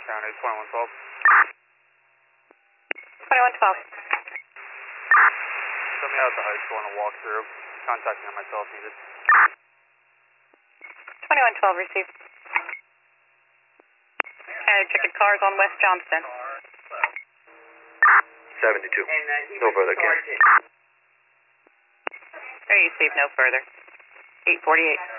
County, 2112. 2112. Send me out to high school on a walkthrough. Contact me on my cell if needed. 2112 received. Checking cars on West Johnston. 72. No further, Ken. Received, no further. 848.